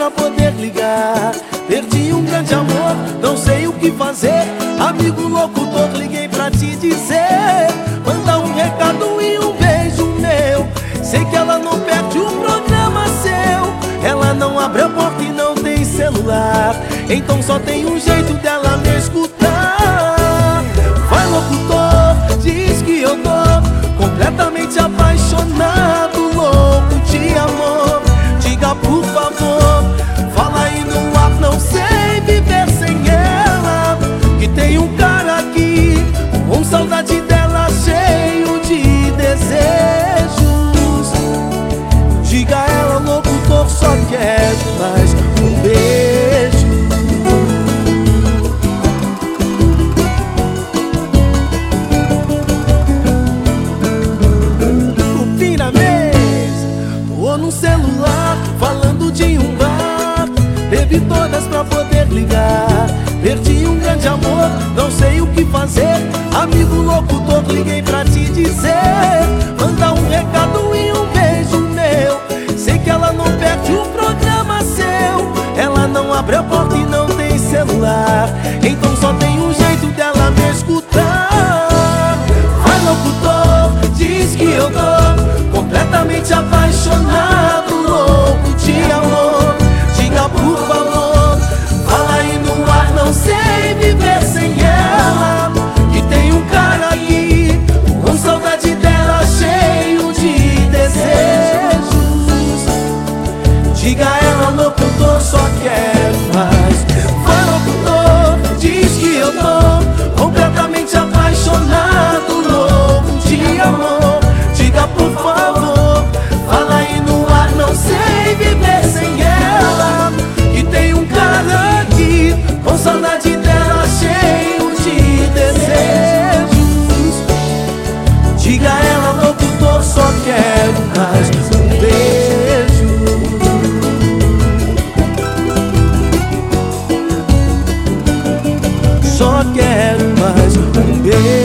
pra poder ligar. Perdi um grande amor, não sei o que fazer. Amigo locutor, liguei pra te dizer. Manda um recado e um beijo meu. Sei que ela não perde um programa seu. Ela não abre a porta e não tem celular, então só tem um jeito dela me escutar. Vai locutor, diz que eu tô completamente apaixonado, louco de amor. Diga por favor, fala aí no ar, não sei viver sem ela. Que tem um cara aqui com saudade dela, cheio de desejos. Diga a ela, locutor, só quero mais um beijo. Cupim na mesa, tô no celular, falando de um bar. Bebi todas pra poder ligar. Perdi um grande amor, não sei o que fazer. Amigo locutor, liguei pra te dizer. Manda um recado e um beijo meu. Sei que ela não perde um programa seu. Ela não abre a porta e não tem celular, então só tem um jeito dela me escutar. Vai locutor, diz que eu tô completamente apaixonado, louco de amor. Diga por favor, fala aí no ar, não sei viver sem ela. Que tem um cara aqui com saudade dela, cheio de desejos. Diga a ela, locutor, só quero mais. Vai locutor, diz que eu tô completamente apaixonado, louco de amor. Diga por favor, fala aí no ar, não sei viver sem ela. Que tem um cara aqui com saudade dela, cheio de desejos. Diga a ela, locutor, só quero mais um beijo. Só quero mais um beijo.